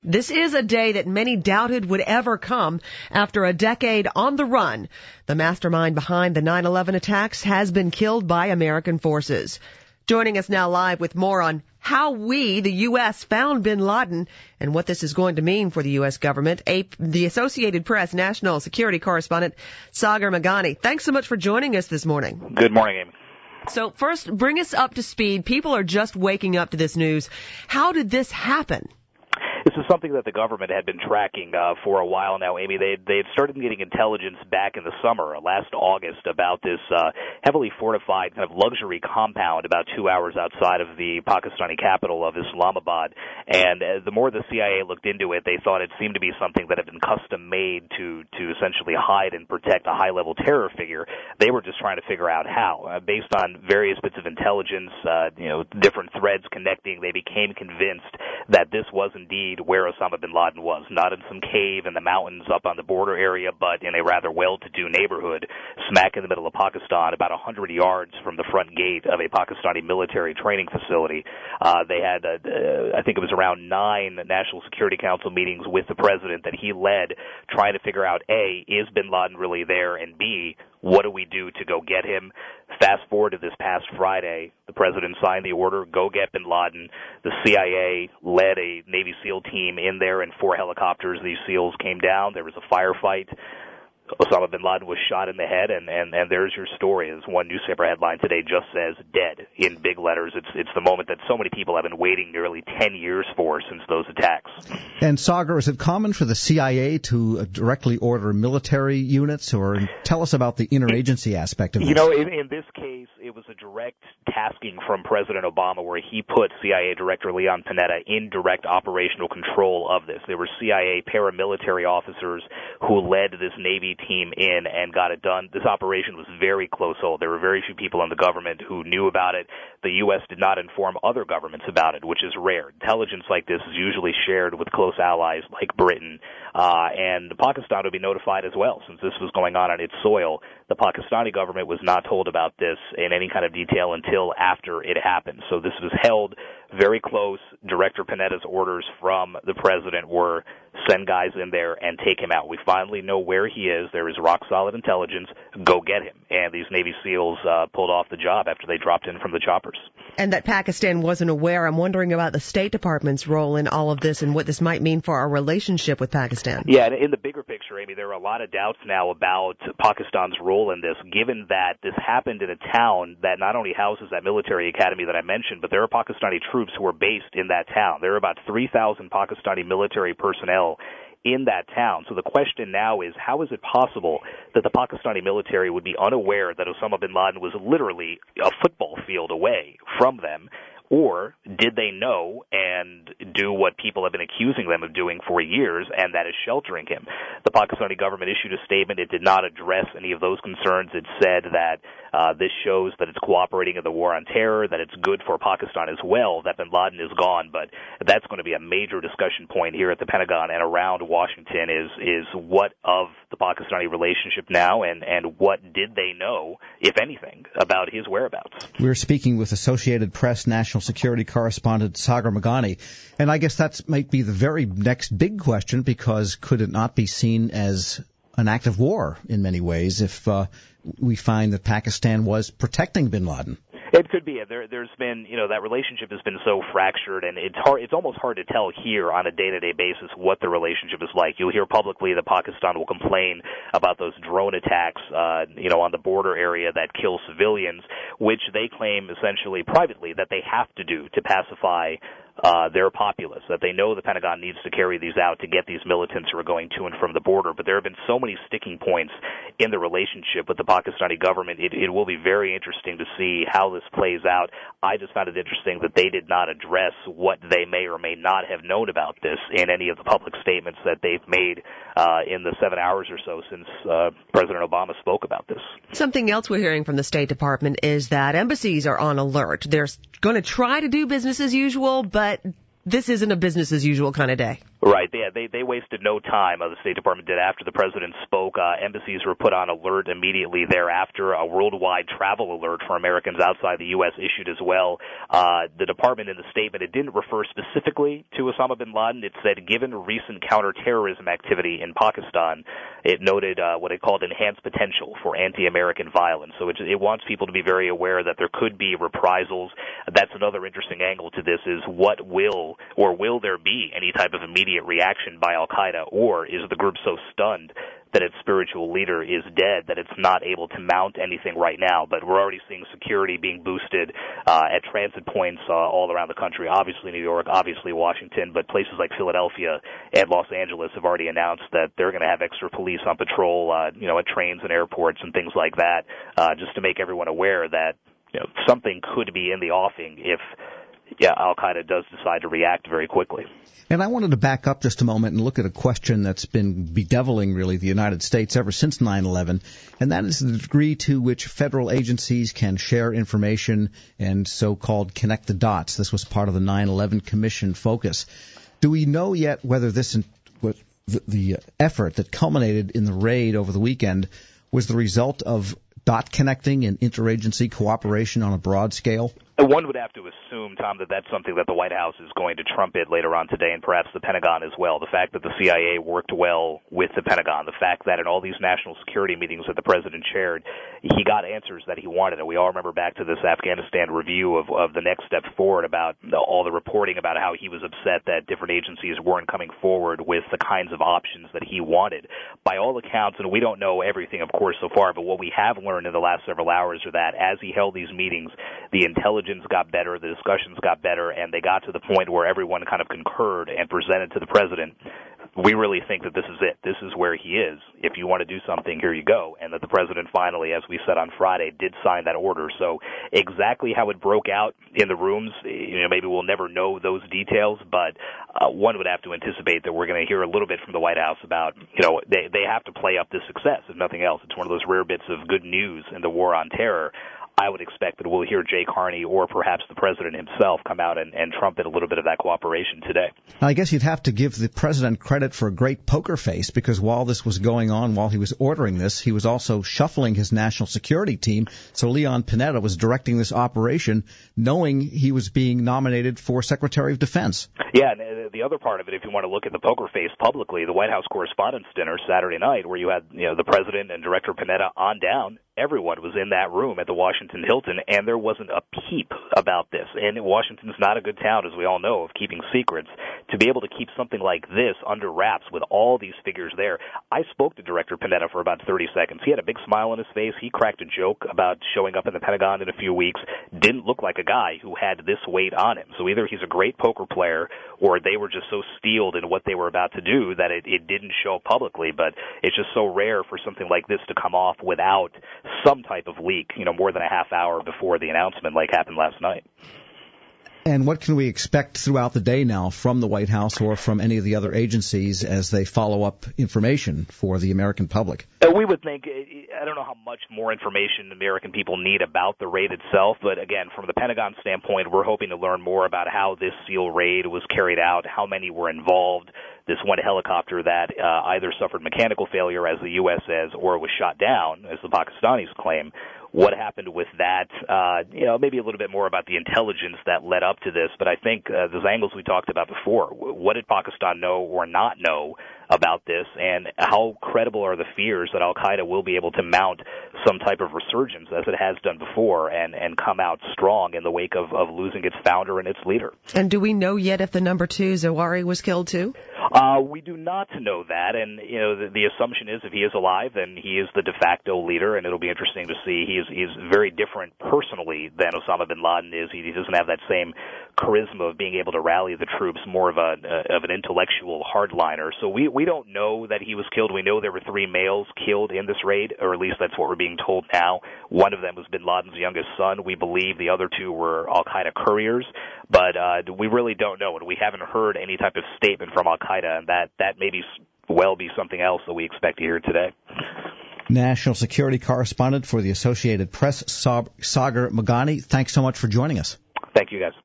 This is a day that many doubted would ever come after a decade on the run. The mastermind behind the 9/11 attacks has been killed by American forces. Joining us now live with more on how we, the U.S., found bin Laden and what this is going to mean for the U.S. government, the Associated Press national security correspondent, Sagar Meghani. Thanks so much for joining us this morning. Good morning, Amy. So first, bring us up to speed. People are just waking up to this news. How did this happen? This is something that the government had been tracking for a while now, Amy. They had started getting intelligence back in the summer, last August, about this heavily fortified kind of luxury compound about 2 hours outside of the Pakistani capital of Islamabad. And the more the CIA looked into it, they thought it seemed to be something that had been custom-made to essentially hide and protect a high-level terror figure. They were just trying to figure out how. Based on various bits of intelligence, different threads connecting, they became convinced that this was indeed where Osama bin Laden was, not in some cave in the mountains up on the border area, but in a rather well-to-do neighborhood smack in the middle of Pakistan, about 100 yards from the front gate of a Pakistani military training facility. They had, I think it was around 9 National Security Council meetings with the president that he led, trying to figure out, A, is bin Laden really there, and B, what do we do to go get him? Fast forward to this past Friday, the president signed the order, go get bin Laden. The CIA led a Navy SEAL team in there and 4 helicopters. These SEALs came down. There was a firefight. Osama bin Laden was shot in the head, and there's your story. As one newspaper headline today just says, dead, in big letters. It's the moment that so many people have been waiting nearly 10 years for since those attacks. And, Sagar, is it common for the CIA to directly order military units, or tell us about the interagency aspect of this? In this case, it was a direct tasking from President Obama where he put CIA Director Leon Panetta in direct operational control of this. There were CIA paramilitary officers who led this Navy team in and got it done. This operation was very close-hold. There were very few people in the government who knew about it. The U.S. did not inform other governments about it, which is rare. Intelligence like this is usually shared with close allies like Britain, and Pakistan would be notified as well, since this was going on its soil. The Pakistani government was not told about this in any kind of detail until after it happened. So this was held very close. Director Panetta's orders from the president were send guys in there and take him out. We finally know where he is. There is rock-solid intelligence. Go get him. And these Navy SEALs pulled off the job after they dropped in from the choppers. And that Pakistan wasn't aware. I'm wondering about the State Department's role in all of this and what this might mean for our relationship with Pakistan. Yeah, and in the bigger picture, Amy, there are a lot of doubts now about Pakistan's role in this, given that this happened in a town that not only houses that military academy that I mentioned, but there are Pakistani troops who are based in that town. There are about 3,000 Pakistani military personnel in that town. So the question now is, how is it possible that the Pakistani military would be unaware that Osama bin Laden was literally a football field away from them? Or did they know and do what people have been accusing them of doing for years, and that is sheltering him? The Pakistani government issued a statement. It did not address any of those concerns. It said that this shows that it's cooperating in the war on terror, that it's good for Pakistan as well, that bin Laden is gone. But that's going to be a major discussion point here at the Pentagon and around Washington is what of the Pakistani relationship now, and what did they know, if anything, about his whereabouts? We're speaking with Associated Press national security correspondent Sagar Meghani. And I guess that might be the very next big question, because could it not be seen as an act of war in many ways if we find that Pakistan was protecting bin Laden? It could be. There's been, that relationship has been so fractured, and it's almost hard to tell here on a day-to-day basis what the relationship is like. You'll hear publicly that Pakistan will complain about those drone attacks, on the border area that kill civilians, which they claim essentially privately that they have to do to pacify their populace, that they know the Pentagon needs to carry these out to get these militants who are going to and from the border. But there have been so many sticking points in the relationship with the Pakistani government. It will be very interesting to see how this plays out. I just found it interesting that they did not address what they may or may not have known about this in any of the public statements that they've made in the 7 hours or so since President Obama spoke about this. Something else we're hearing from the State Department is that embassies are on alert. They're going to try to do business as usual, but this isn't a business as usual kind of day. Right. They wasted no time. The State Department did after the president spoke. Embassies were put on alert immediately thereafter. A worldwide travel alert for Americans outside the U.S. issued as well. The department in the statement, it didn't refer specifically to Osama bin Laden. It said, given recent counterterrorism activity in Pakistan, it noted what it called enhanced potential for anti-American violence. So it wants people to be very aware that there could be reprisals. That's another interesting angle to this is what will there be any type of immediate reaction by Al-Qaeda, or is the group so stunned that its spiritual leader is dead that it's not able to mount anything right now? But we're already seeing security being boosted at transit points all around the country, obviously New York, obviously Washington, but places like Philadelphia and Los Angeles have already announced that they're going to have extra police on patrol, at trains and airports and things like that, just to make everyone aware that something could be in the offing if Al-Qaeda does decide to react very quickly. And I wanted to back up just a moment and look at a question that's been bedeviling, really, the United States ever since 9/11, and that is the degree to which federal agencies can share information and so-called connect the dots. This was part of the 9/11 Commission focus. Do we know yet whether the effort that culminated in the raid over the weekend was the result of dot connecting and interagency cooperation on a broad scale? One would have to assume, Tom, that that's something that the White House is going to trumpet later on today, and perhaps the Pentagon as well. The fact that the CIA worked well with the Pentagon, the fact that in all these national security meetings that the president chaired, he got answers that he wanted. And we all remember back to this Afghanistan review of the next step forward about all the reporting about how he was upset that different agencies weren't coming forward with the kinds of options that he wanted. By all accounts, and we don't know everything, of course, so far, but what we have learned in the last several hours are that as he held these meetings, the intelligence got better, the discussions got better, and they got to the point where everyone kind of concurred and presented to the president, we really think that this is it. This is where he is. If you want to do something, here you go. And that the president finally, as we said on Friday, did sign that order. So exactly how it broke out in the rooms, maybe we'll never know those details, but one would have to anticipate that we're going to hear a little bit from the White House about, they have to play up this success, if nothing else. It's one of those rare bits of good news in the war on terror. I would expect that we'll hear Jay Carney or perhaps the president himself come out and trumpet a little bit of that cooperation today. I guess you'd have to give the president credit for a great poker face, because while this was going on, while he was ordering this, he was also shuffling his national security team. So Leon Panetta was directing this operation knowing he was being nominated for Secretary of Defense. Yeah, and the other part of it, if you want to look at the poker face publicly, the White House Correspondents' Dinner Saturday night, where you had the president and Director Panetta on down, everyone was in that room at the Washington Hilton, and there wasn't a peep about this. And Washington's not a good town, as we all know, of keeping secrets. To be able to keep something like this under wraps with all these figures there, I spoke to Director Panetta for about 30 seconds. He had a big smile on his face. He cracked a joke about showing up in the Pentagon in a few weeks. Didn't look like a guy who had this weight on him. So either he's a great poker player, or they were just so steeled in what they were about to do that it didn't show publicly. But it's just so rare for something like this to come off without some type of leak, more than a half hour before the announcement like happened last night. And what can we expect throughout the day now from the White House or from any of the other agencies as they follow up information for the American public? We would think, I don't know how much more information the American people need about the raid itself, but again, from the Pentagon standpoint, we're hoping to learn more about how this SEAL raid was carried out, how many were involved. This one helicopter that either suffered mechanical failure, as the U.S. says, or was shot down, as the Pakistanis claim. What happened with that, maybe a little bit more about the intelligence that led up to this. But I think those angles we talked about before, what did Pakistan know or not know about this, and how credible are the fears that Al-Qaeda will be able to mount some type of resurgence, as it has done before, and come out strong in the wake of losing its founder and its leader. And do we know yet if the number 2, Zawahiri, was killed too? We do not know that, and the assumption is if he is alive, then he is the de facto leader, and it'll be interesting to see. He's very different personally than Osama bin Laden is. He doesn't have that same charisma of being able to rally the troops, more of an intellectual hardliner. So we don't know that he was killed. We know there were 3 males killed in this raid, or at least that's what we're being told now. One of them was bin Laden's youngest son. We believe the other 2 were Al-Qaeda couriers, but we really don't know, and we haven't heard any type of statement from Al-Qaeda, and that may well be something else that we expect to hear today. National security correspondent for the Associated Press, Sagar Meghani, thanks so much for joining us. Thank you, guys.